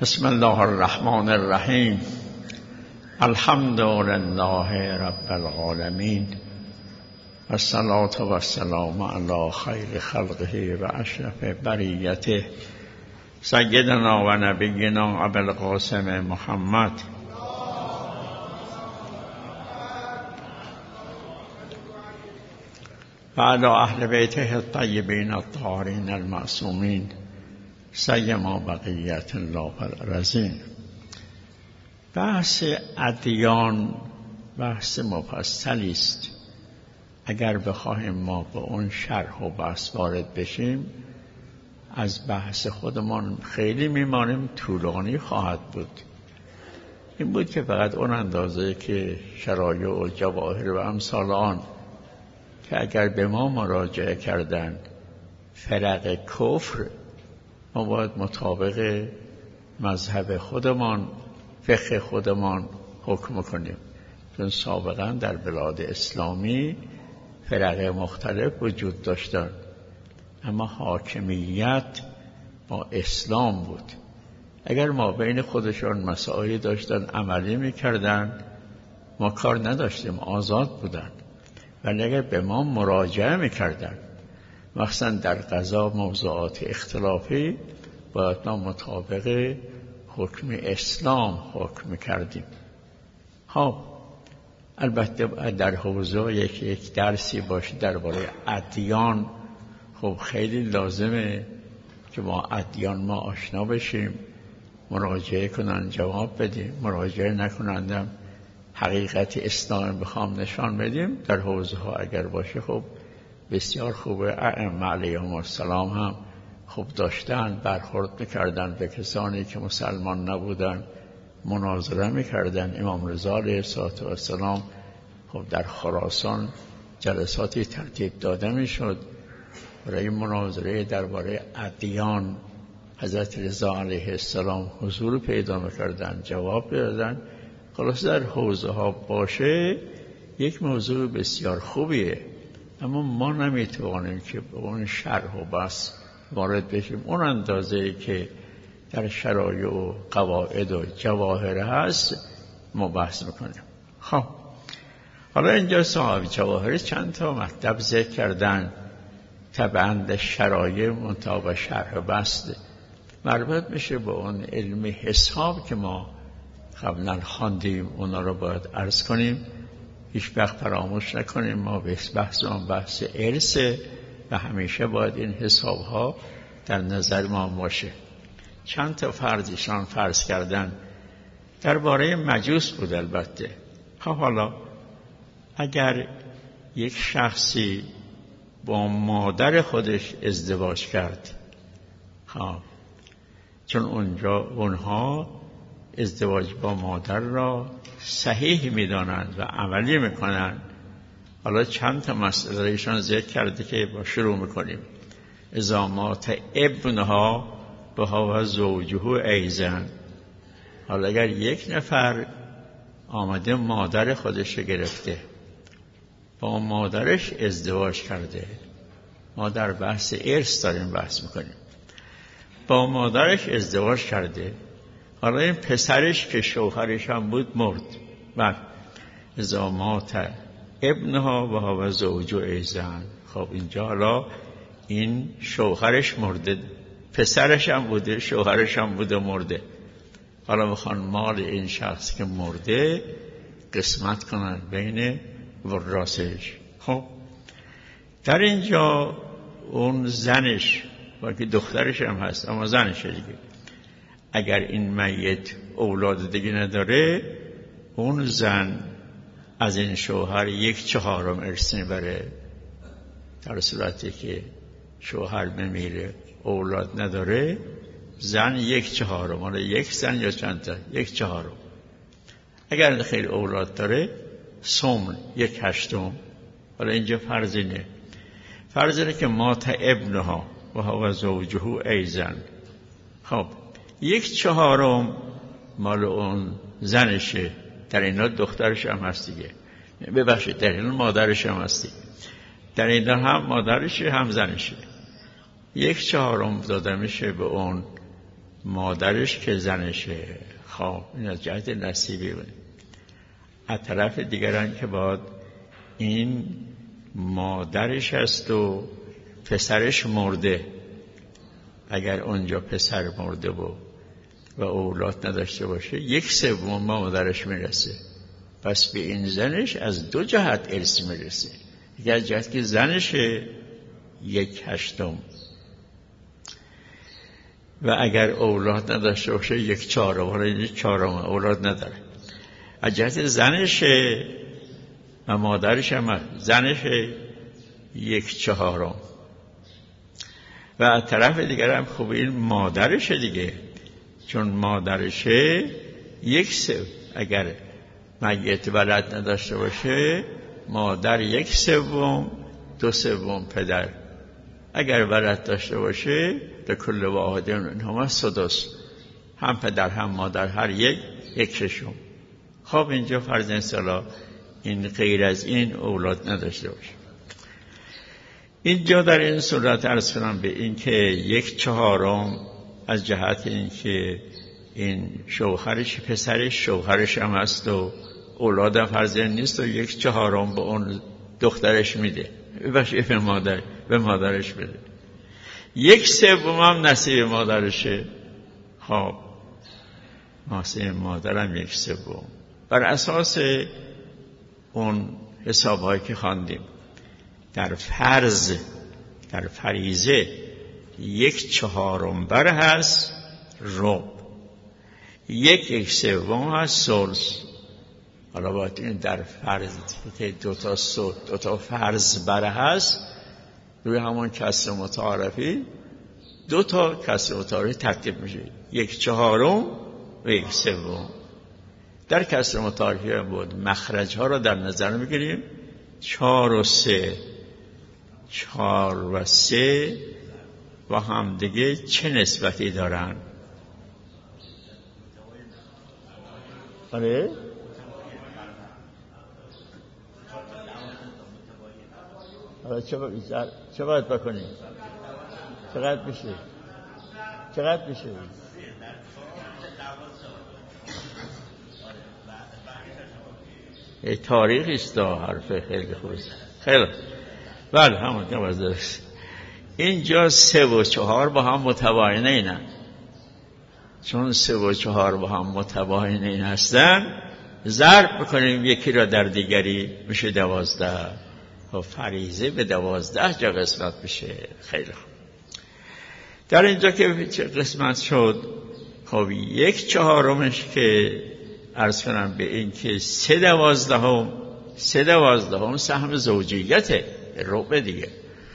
بسم الله الرحمن الرحیم. الحمد لله رب العالمین و الصلاة و السلام علی خیر خلقه و اشرف بریته سیدنا و نبینا ابوالقاسم محمد و علی اهل بیته الطیبین الطاهرین المعصومین سیما بقیت الله الرزین. بحث ادیان بحث مفصلی است. اگر بخواهیم ما به اون شرح و بحث وارد بشیم از بحث خودمان خیلی میمانیم، طولانی خواهد بود. این بود که فقط اون اندازه که شرایع و جواهر و امثال آن که اگر به ما مراجعه کردن فرق کفر، ما باید مطابق مذهب خودمان فقه خودمان حکم کنیم، چون سابقا در بلاد اسلامی فرق مختلف وجود داشتن، اما حاکمیت با اسلام بود. اگر ما بین خودشان مسائلی داشتن عملی میکردن ما کار نداشتیم، آزاد بودن. ولی اگر به ما مراجعه میکردن مخصوصا در قضا موضوعات اختلافی باید ما مطابق حکم اسلام حکم کردیم. خب البته در حوزه یک درسی باشه درباره ادیان، خب خیلی لازمه که ما ادیان ما آشنا بشیم، مراجعه کنن جواب بدیم، مراجعه نکنندم حقیقت اسلام بخوام نشان بدیم. در حوزه ها اگر باشه خب بسیار خوبه. ائمه علیهم السلام هم خوب داشتن، برخورد میکردن به کسانی که مسلمان نبودن، مناظره میکردن. امام رضا علیه السلام خب در خراسان جلساتی ترتیب داده میشد برای مناظره درباره ادیان. حضرت رضا علیه السلام حضور پیدا میکردن، جواب دادن. خلاص در حوزه ها باشه یک موضوع بسیار خوبیه، اما ما نمیتوانیم که به اون شرح و بحث وارد بشیم اون اندازه که در شرایع و قواعد و جواهر هست ما بحث میکنیم. خب حالا اینجا صاحب جواهر چند تا مطلب ذکر کردن طبعا شرایع منطبق شرح و بحث مربوط میشه به اون علم حساب که ما قبلا خواندیم، اونا رو باید عرض کنیم. هیچ وقت فراموش نکنیم ما بحث ارث و همیشه باید این حساب ها در نظر ما باشه. چند تا فرضشان فرض کردن درباره مجوس بود. البته حالا اگر یک شخصی با مادر خودش ازدواج کرد، چون اونها ازدواج با مادر را صحیح میدانند و عملی میکنند. حالا چند تا مسئله ایشان ذکر کرده که با شروع میکنیم. اذا مات ابنها بها و زوجه ایزن. حالا اگر یک نفر آمده مادر خودش گرفته با مادرش ازدواج کرده، ما در بحث ارث داریم بحث میکنیم، با مادرش ازدواج کرده، حالا این پسرش که شوهرش هم بود مرد. بعد اذا مات ابنها و هو زوج ایزن. خب اینجا حالا این شوهرش مرده، پسرش هم بوده، شوهرش هم بوده مرده. حالا میخوان مال این شخص که مرده قسمت کنن بین ورثش. خب در اینجا اون زنش و که دخترش هم هست اما زنش دیگه، اگر این میت اولاد دیگه نداره اون زن از این شوهر 1/4 ارث میبره. در صورتی که شوهر بمیره اولاد نداره زن 1/4، مال یک زن یا چند تا 1/4. اگر خیلی اولاد داره سمن 1/8. حالا اینجا فرض اینه که مات ابنها و هو زوجه ایزن. خب 1/4 مال اون زنشه، در اینا دخترش هم هست دیگه، ببخشید در اینا مادرش هم هستی، در اینا هم مادرشه هم زنشه. 1/4 داده میشه به اون مادرش که زنشه. خب این از جهت نصیبی بود. از طرف دیگران که باید این مادرش است و پسرش مرده، اگر اونجا پسر مرده و اولاد نداشته باشه 1/3 مادرش میرسه. پس به این زنش از 2 جهت ارث میرسه. یکی از جهت که زنشه 1/8 و اگر اولاد نداشته باشه 1/4 ولی 1/4 اولاد نداره. از جهت زنشه و مادرش هم زنشه 1/4 و از طرف دیگر هم خوب این مادرشه دیگه، چون مادرشه 1/3. اگر میت ولد نداشته باشه مادر 1/3 2/3 پدر. اگر ولد داشته باشه به کل واحد منهما سدس، هم پدر هم مادر هر 1/6. خب اینجا فرض انصلا این غیر از این اولاد نداشته باشه. اینجا در این صورت عرض کنم به این که 1/4 از جهت این که این شوهرش پسرش شوهرش هم هست و اولاد فرزند نیست و 1/4 به اون دخترش میده، به مادرش بده. 1/3 هم نصیب مادرشه. خب نصیب مادرم 1/3 بر اساس اون حسابهایی که خواندیم در فریضه 1/4 بر هست ربع، 1/3 هست ثلث. حالا باید این در فرض دو تا فرض بر هست روی همون کسر متعارفی 2 تا کسر متعارفی ترتیب میشه 1/4 و 1/3. در کسر متعارفی بود مخرج ها رو در نظر میگیریم 4 و 3 با هم دیگه چه نسبتی دارن؟ آره؟ چه باید بکنیم؟ چقدر میشه؟ تاریخی است حرف خیلی خوبه. خیلی بله همون که درست. اینجا 3 و 4 با هم متباین اینن. چون 3 و 4 با هم متباین این هستن ضرب بکنیم یکی را در دیگری میشه 12 و فریضه به 12 جا قسمت میشه. خیلی خوب. در اینجا که قسمت شد خب 1/4 که عرض کنم به این که 3/12 سهم زوجیته، ربع دیگه.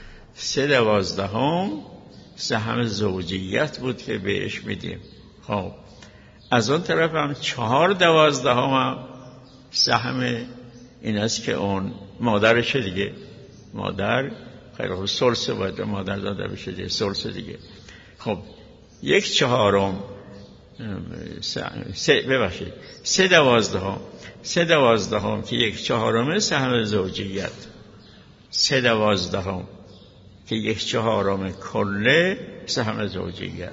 3/12 سهم زوجیت بود که بهش میدیم. خب از اون طرف هم 4/12 هم سهم این است که اون مادرشه دیگه. مادر خیلی خوب ثلث باید مادر داده بشه دیگه، ثلث دیگه. خب 1/4 ببخشید 3/12 که 1/4 سهم زوجیت، 3/12 که 1/4 کله سهم زوجیت،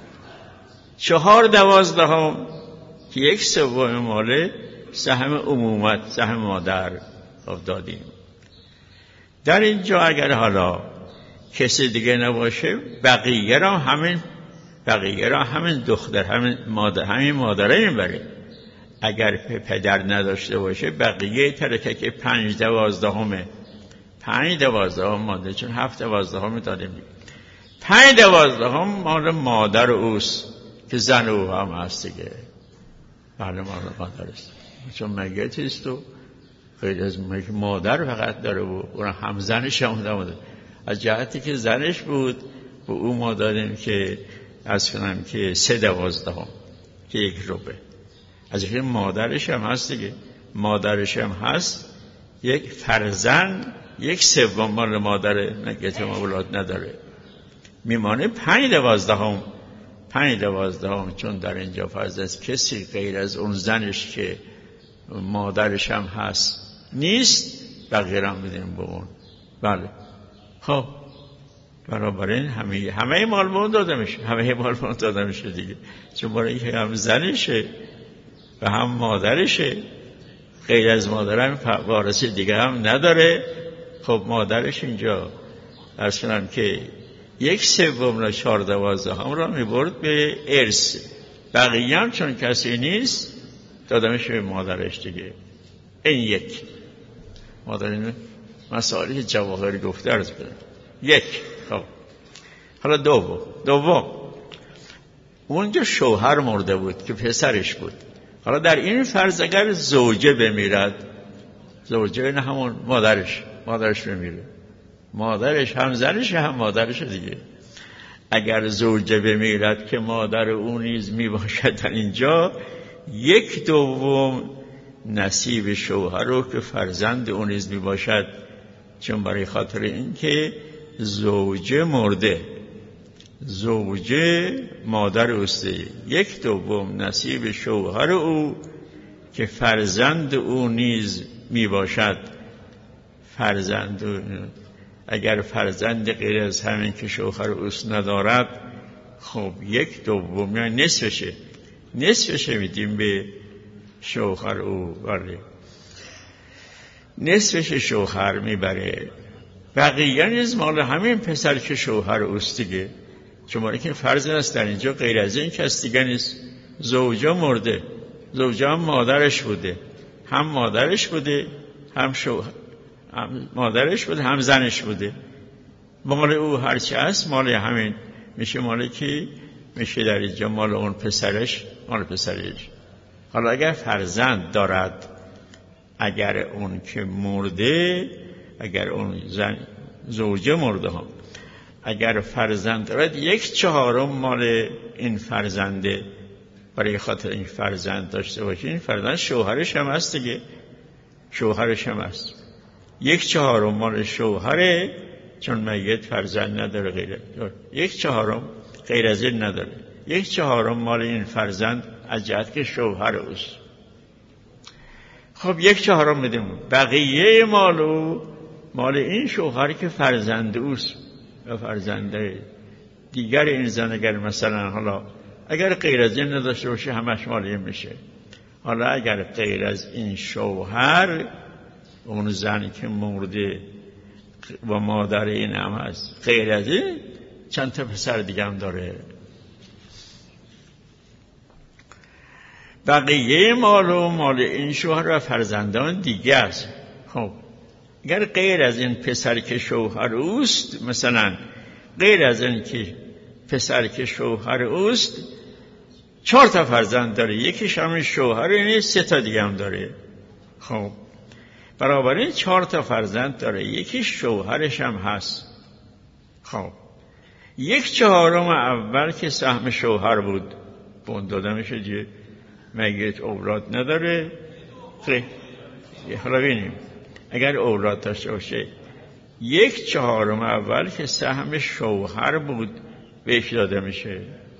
4/12 که 1/3 ماله سهم عمومت، سهم مادر دادیم. در اینجا اگر حالا کسی دیگه نباشه بقیه را همین دختر همین مادره میبره. اگر پدر نداشته باشه بقیه ترکه که 5/12 ماده، چون 7/12 دادیم. 5/12 مال مادر اوست که زن او هم هست دیگه. بله مادر است، چون میت و غیر از مادر فقط داره و اون هم زنش هم داره. از جهتی که زنش بود و او ما داریم که از کنم که 3/12 که 1/4. از اینکه مادرش هم هست دیگه، مادرش هم هست، یک فرزند 1/3 مال مادر میت اولاد نداره، میمانه 5/12 چون در اینجا فرض است کسی غیر از اون زنش که مادرش هم هست نیست، بقیه هم بدیم به اون. بله خب بنابراین همه مال به اون داده میشه دیگه، چون برای اینکه هم زنشه و هم مادرشه، غیر از مادر هم وارث دیگه هم نداره. خب مادرش اینجا عرض کنم که 1/3 4/12 هم را میبرد به ارث، بقیه هم چون کسی نیست دادمش به مادرش دیگه. این یک مادر، این مسائلی جواهری گفته عرض کنم. یک. خب حالا دوم اونجا شوهر مرده بود که پسرش بود. حالا در این فرض اگر زوجه بمیرد، زوجه نه همون مادرش بمیره، مادرش هم زنش هم مادرش دیگه. اگر زوجه بمیرد که مادر اون نیز میباشد، در اینجا 1/2 نصیب شوهر رو که فرزند اون نیز میباشد، چون برای خاطر اینکه زوجه مرده، زوجه مادر اوسته، 1/2 نصیب شوهر او که فرزند او نیز میباشد. فرزند اگر فرزند غیر از همین که شوهر اوست ندارد، خب 1/2 یعنی نصفشه میدیم به شوهر او، بله نصفش شوهر میبره، بقیه نیز مال همین پسر که شوهر اوست دیگه. چون که فرض است در اینجا غیر از این کس دیگه نیست. زوجه مرده، زوجه هم مادرش بوده، هم مادرش بوده، هم شوهر، هم مادرش بوده، هم زنش بوده. مال او هرچی هست مال همین میشه، مال کی میشه در اینجا؟ مال اون پسرش، مال پسرش. حالا اگر فرزند دارد، اگر اون که مرده، اگر اون زوجه مرده هم اگر فرزند دارد، 1/4 مال این فرزنده. برای خاطر این فرزند داشته باشه، این فرزند شوهرش هم هست دیگه، شوهرش هم هست. 1/4 مال شوهره، چون میت فرزند نداره، غیره 1/4 غیر از این نداره. 1/4 مال این فرزند از جهت که شوهر اوست. خب 1/4 میدیم. بقیه مال این شوهر که فرزند اوست و فرزنده دیگر این زن. اگر مثلا حالا اگر غیر از این نداشته باشه، همش مال این میشه. حالا اگر غیر از این شوهر، اون زن که مرده و مادر این هم هست، غیر از این چند تا پسر دیگه هم داره. بقیه مال این شوهر و فرزندان دیگه است. خب اگر غیر از این پسر که شوهر اوست، مثلا غیر از این که پسر که شوهر اوست 4 تا فرزند داره، یکیش همین شوهر نیست، 3 تا دیگه هم داره. خب بنابراین 4 تا فرزند داره، یکیش شوهرش هم هست. خب 1/4 اول که سهم شوهر بود بون داده میشه دیگه، میت اولاد نداره. خیلی حالا ببینیم اگر اولاد داشته باشه، 1/4 اول که سهم شوهر بود بهش داده میشه.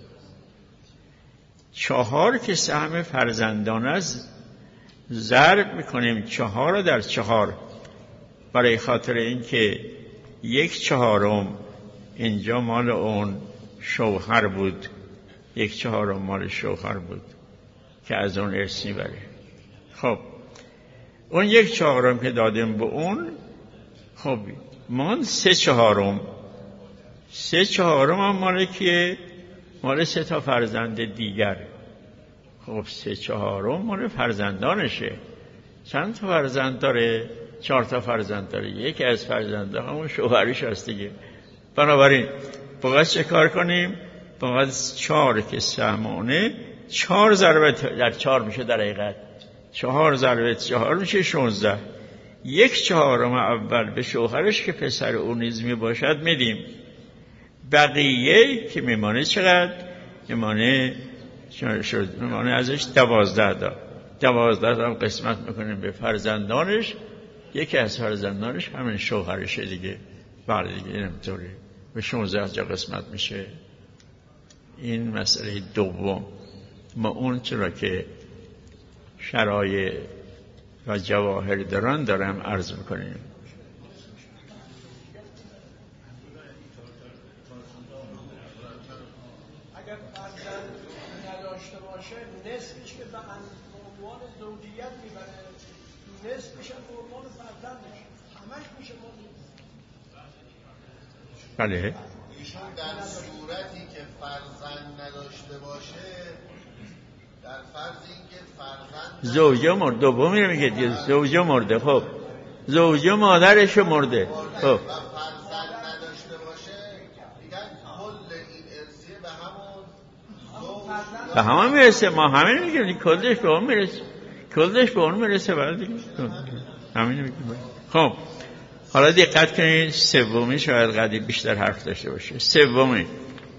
4 که سهم فرزندان است، ضرب میکنیم 4 در 4، برای خاطر اینکه 1/4 اینجا مال اون شوهر بود، 1/4 مال شوهر بود که از اون ارث میبره. خب اون 1/4 که دادیم به اون، خب مان 3/4. 3/4 هم مال کیه؟ مال 3 تا فرزند دیگر. خب 3/4 مال فرزندانشه. چند تا فرزند داره؟ 4 تا فرزند داره. یکی از فرزنده همون شوهرش هست دیگه. بنابراین باید چه کار کنیم؟ باید 4 که سهمونه، 4 ضرب در 4 میشه، در حقیقت 4 ضرب 4 میشه 16. 1/4 اول به شوهرش که پسر اون نیز میباشد میدیم. بقیه که میمانه چقدر؟ میمانه ازش 12 تا. 12 تا هم قسمت میکنیم به فرزندانش. یکی از فرزندانش همین شوهرشه دیگه. بله دیگه اینطوری به 16 جا قسمت میشه. این مسئله دوم. ما اون چرا که شرایع و جواهر دارم عرض میکنیم. که به عنوان زوجیت میبره، نصفش هم به عنوان فرزندش، همش میشه مورد. بله. ایشون در صورتی که فرزند نداشته باشه، در فرض اینکه فرزند زوجه مرده، دومی رو میگه دیگه، زوجه مرده. خب زوجه مادرش مرده، خب و فرزند نداشته باشه، میگن کل این ارثیه به همون به همون میرسه. ما همین میگیم کلش به اون میرسه، کلش به اون میرسه. بعد دیگه همین میگیم. خب حالا دقت کنید، سومی شاید قدیم بیشتر حرف داشته باشه. سومی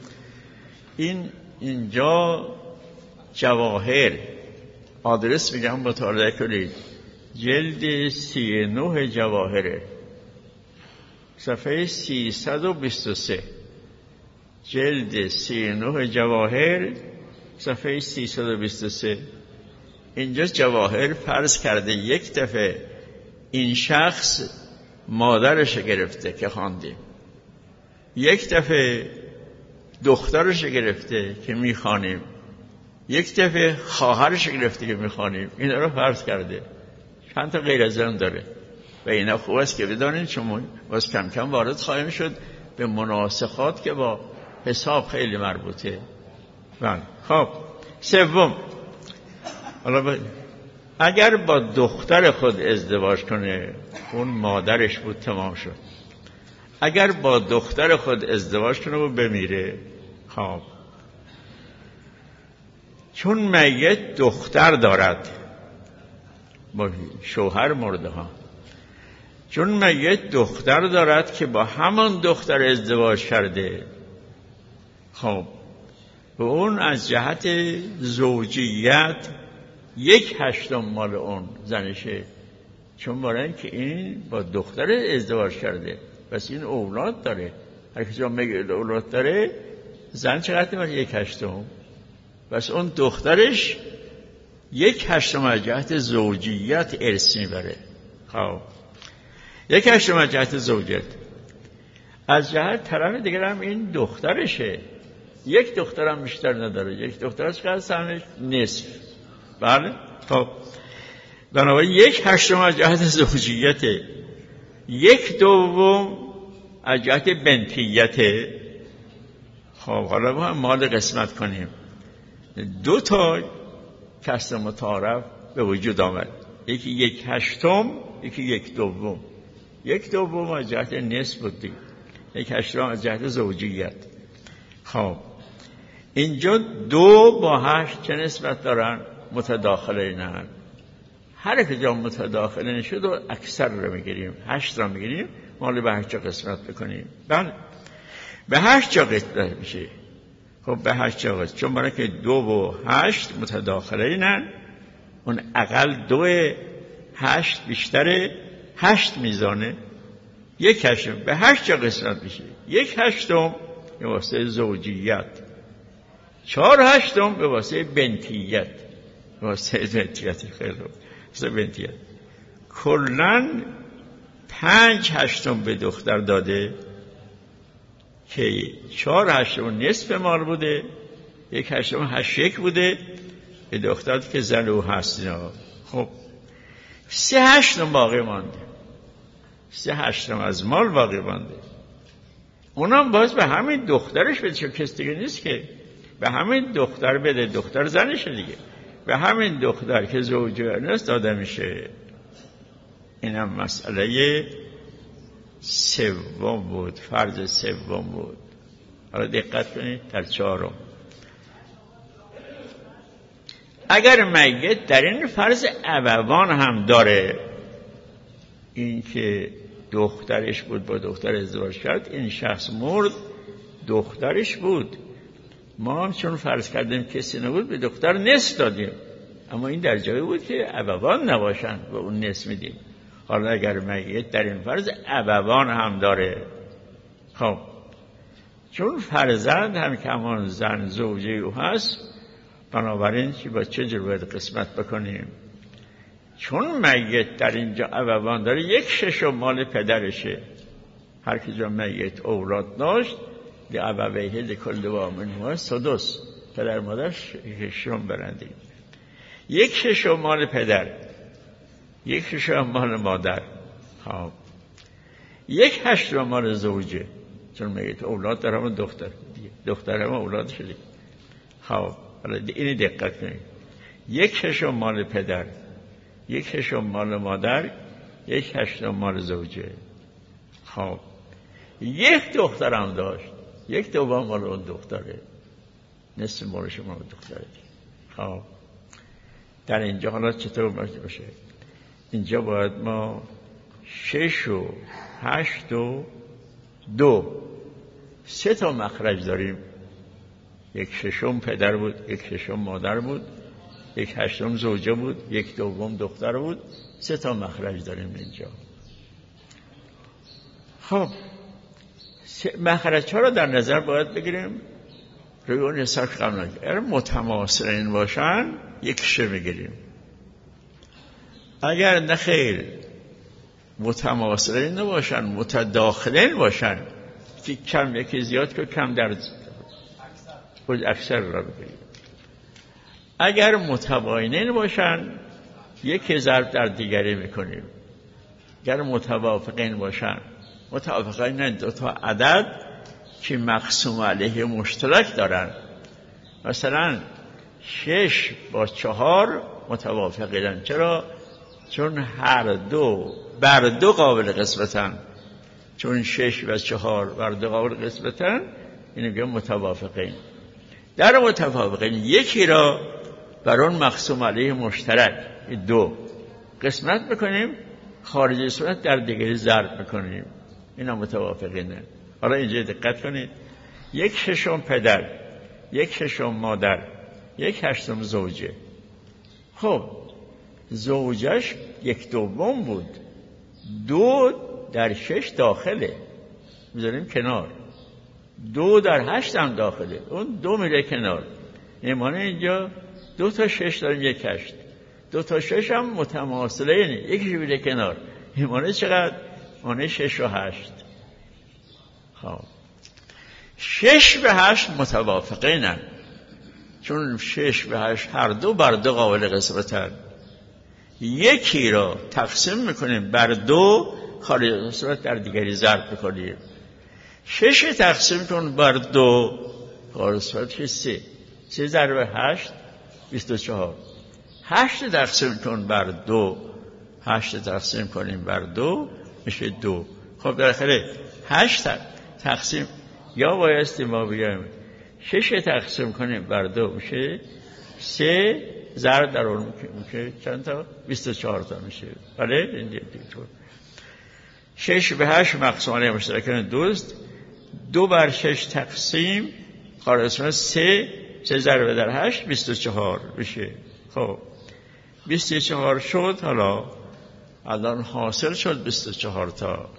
اینجا جواهر، آدرس میگم مطالعه کنید، جلد 39 جواهره، صفحه 323. جلد 39 جواهر، صفحه 323. اینجا جواهر فرض کرده یک دفعه این شخص مادرش گرفته که خواندیم، یک دفعه دخترش گرفته که میخوانیم، یک دفعه خواهرش گرفته که میخوانیم. اینا رو فرض کرده. چند تا غیر از اون داره و اینا خوب است که بدانید، چون باز کم کم وارد خواهیم شد به مناسخات که با حساب خیلی مربوطه. خب سوم، حالا اگر با دختر خود ازدواج کنه، اون مادرش بود، تمام شد. اگر با دختر خود ازدواج کنه و بمیره، خب چون میت دختر دارد، با شوهر مرده ها، چون میت دختر دارد که با همان دختر ازدواج کرده، خب و اون از جهت زوجیت 1/8 مال اون زنشه، چون برای اینکه این با دختر ازدواج کرده، پس این اولاد داره. هر کسی میگه اولاد داره، زن چقدر میشه؟ 1/8. پس اون دخترش 1/8 از جهت زوجیت ارث میبره. خب 1/8 از جهت زوجیت. از جهت طرف دیگر هم این دخترشه، یک دخترم بیشتر نداره. یک دخترش که هستنش نصف. بله. خب بنابراین 1/8 از جهت زوجیته، 1/2 از جهت بنتیته. خب حالا با هم مال قسمت کنیم. 2 تا کسر متعارف به وجود آمد، یکی 1/8، یکی 1/2. 1/2 از جهت نصف بود دیگه، 1/8 از جهت زوجیت. خب اینجا 2 با 8 چه نسبت دارن؟ متداخلینن. هر که جا متداخلین شد و اکثر رو میگیریم، 8 رو میگیریم، مال به 8 قسمت بکنیم. بله به 8 قسمت میشه. خب به 8 قسمت، چون برای که 2 و 8 متداخلینن، اون اقل 2 8 بیشتر 8 میزانه، 1/8 به 8 قسمت میشه. 1/8 به واسطه زوجیت، 4/8 به واسطه بنتیت. به واسطه بنتیت خیلی واسطه بنتیت. کلن 5/8 به دختر داده که 4/8 نصف مال بوده، 1/8 8 بوده به دختر که زن او هست. خب 3/8 باقی مانده، 3/8 از مال باقی مانده. اونم باز به همین دخترش بده، چون کس دیگه نیست که، به همین دختر بده. دختر زنشه دیگه، به همین دختر که زوجه نیست داده میشه. اینم مسئله سوم بود، فرض سوم بود. حالا دقت کنید در 4. اگر میت در این فرض ابوان هم داره، این که دخترش بود با دختر ازدواج کرد، این شخص مرد دخترش بود، ما هم چون فرض کردیم کسی نبود به دختر نصف دادیم، اما این در جایی بود که ابوان نباشن و اون نصف میدیم. حالا اگر میت در این فرض ابوان هم داره، خب چون فرزند هم که همان زن زوجه او هست، بنابراین که با چه جور باید قسمت بکنیم؟ چون میت در اینجا ابوان داره، 1/6 مال پدرشه. هر که جا میت اولاد داشت، لابویه لکل واحد منهما السدس، پدر مادرش 1/6 برندیم. یک ششم مال پدر، یک ششم مال مادر، خب یک هشتم مال زوجه، چون میگه تو اولاد دارم و دخترم اولاد شده. خب حالا اینی دقت کنید، یک ششم مال پدر، یک ششم مال مادر، یک هشتم مال زوجه. خب یک دخترم داشت، یک دوم مال اون دختره، نصف مال شما دختره. خب در اینجا حالا چطور باشه؟ اینجا باید ما 6 و 8 و 2 3 تا مخرج داریم. یک ششم پدر بود، یک ششم مادر بود، یک هشتم زوجه بود، یک دوم دختر بود. 3 تا مخرج داریم اینجا. خب مخرج ها رو در نظر باید بگیریم، روی اون حساب قبل نگیریم. اگر متماثلین باشن یک شه بگیریم، اگر نخیر متماثلین نباشن، متداخلین باشن، که کم یکی زیاد که کم در اکثر را بگیریم. اگر متباینین باشن یک ضرب در دیگری میکنیم. اگر متوافقین باشن، متوافقین 2 تا عدد که مقسوم علیه مشترک دارن، مثلا 6 با 4 متوافقین. چرا؟ چون هر دو بر 2 قابل قسمتن. چون 6 و 4 بر 2 قابل قسمتن، اینو میگم متوافقین. در متوافقین یکی را بر اون مقسوم علیه مشترک 2 قسمت میکنیم، خارج صورت در دیگری ضرب میکنیم. اینا متوافقینه. حالا اینجا دقت کنید، یک ششم پدر، یک ششم مادر، یک هشتم زوجه. خب زوجش یک دوم بود، 2 در 6 داخله، میذاریم کنار. 2 در 8 هم داخله، اون 2 میره کنار. ایمانه اینجا 2 تا 6 داریم، یک 8. 2 تا 6 هم متماثله، یعنی یکیش میره کنار. ایمانه چقدر؟ ایمانه 6 و 8. خب 6 به 8 متوافقینن، چون 6 به 8 هر دو بر 2 قابل قسمتن. یکی را تقسیم میکنیم بر 2، خارج صورت در دیگری ضرب میکنیم. 6 تقسیم کن بر 2، خارج صورت 3. 3 ضرب 8 24. 8 تقسیم کن بر 2، 8 تقسیم کنیم بر 2 میشه 2. خب در آخر 8 تقسیم یا بایستی ما بگیم 6 تقسیم کنیم بر 2 میشه 3 ضرب در اون میشه چند تا؟ 24 تا میشه. بله اینجا دیگه 6 به 8 مقسوم علیه مشترکان 2 است. 2 بر 6 تقسیم خارج صورت 3 ضرب در 8 24 میشه. خب 24 شد. حالا الان حاصل شد 24 تا.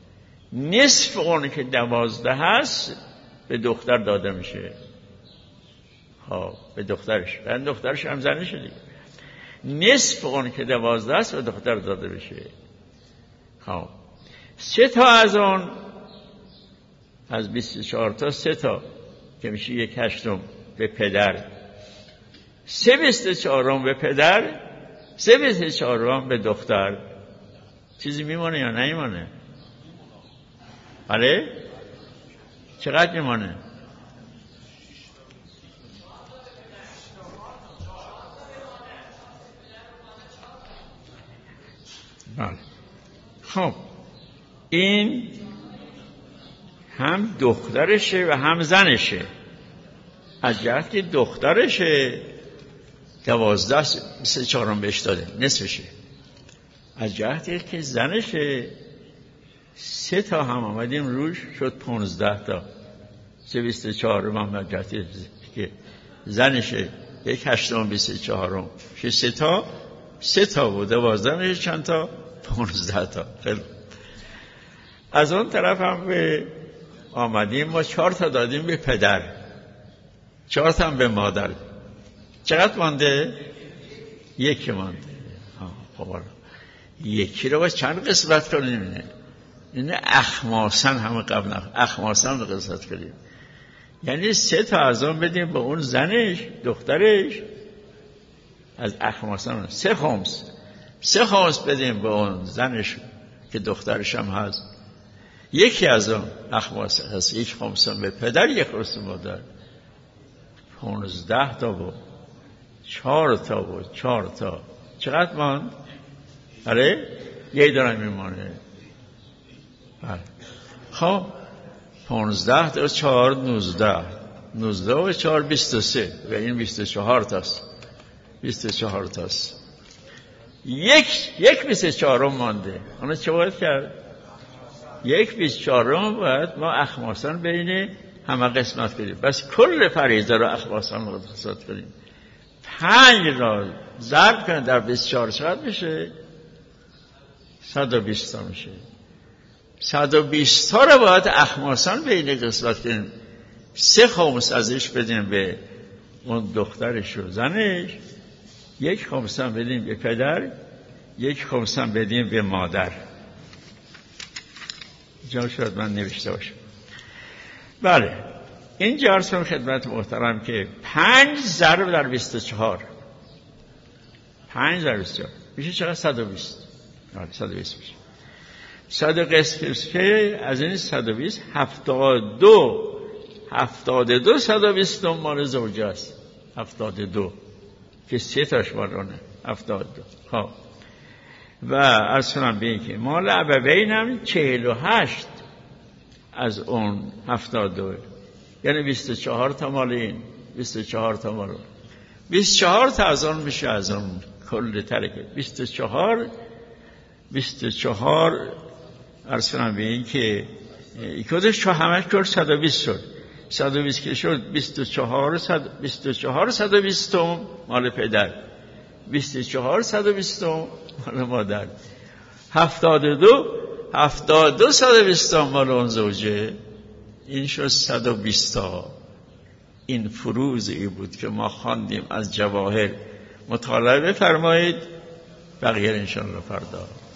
نصف اون که 12 هست به دختر داده میشه. خب به دخترش، من دخترش هم زنه شدی. نصف اون که 12 هست به دختر داده میشه. خب 3 تا از اون، از 24 تا 3 تا که میشه 1 هشتم به پدر، 3 24 به پدر، 3 24 به دختر. چیزی میمونه یا نمیمونه؟ بله چقدر میمونه؟ بله. خب این هم دخترشه و هم زنشه. از جهت که دخترشه 12 24 بهش داده، نصفشه. از جهتی که زنشه 3 تا هم آمدیم روش شد 15 تا. 3 24 هم جهتی که زنشه 1 هشتم 24 شد 3 تا. 3 تا بود 12 میشه چند تا؟ 15 تا. خیلی. از اون طرف هم به آمدیم ما 4 تا دادیم به پدر، 4 تا هم به مادر. چقدر مانده؟ 1 مانده. خب یکی رو باید چند قسمت کنیم؟ اینه اخماسن همه قبل اخماسن رو قسمت کنیم، یعنی 3 تا از اون بدیم به اون زنش دخترش، از اخماسان 3 خمس بدیم به اون زنش که دخترش هم هست. یکی از اون اخماس هست، 1 خمس به پدر، 1 خمس مادر. 15 تا بود، 4 تا بود، 4 تا چقدر ماند؟ آره یه دارم میمانه. خب 15 تا 4 19 و 4 23 و این 24 تاست. 24 تاست. یک 24 مانده. اونو چه باید کرد؟ 24 باید ما اخماسان بین همه قسمت کنیم. بس کل فریضه رو اخماسان قسمت کنیم. 5 را ضرب کنیم در 24 چقدر میشه؟ 120 تا میشه. 120 تا رو باید اخماسان بین قسمت کنیم. 3 خمس ازش بدیم به اون دخترش و زنش، 1 خمس هم بدیم به پدر، 1 خمس هم بدیم به مادر. جا شاید من نوشته باشم. بله این عرض کنم خدمت محترم که 5 ضرب در 24 5 ضرب 24 میشه چقدر؟ 120. 120 میشه. 100 قسم که از این 120 72 120 مال زوجه است. 72 که 3 تاش مالونه. 72. خب و عرض کنم به این که مال ابوین هم 48 از اون 72، یعنی 24 تا مال این، 24 تا مال اون، 24 تا از اون میشه، از اون کل ترکه 24 عرض کنم به این که کدش چه همش کل 120 شد. 120 که شد 24 120 مال پدر، 24 120 مال مادر، 72 120 مال اون زوجه. این شد 120 تا. این فروضی بود که ما خواندیم از جواهر. مطالعه بفرمایید، بقیه انشاءالله فردا.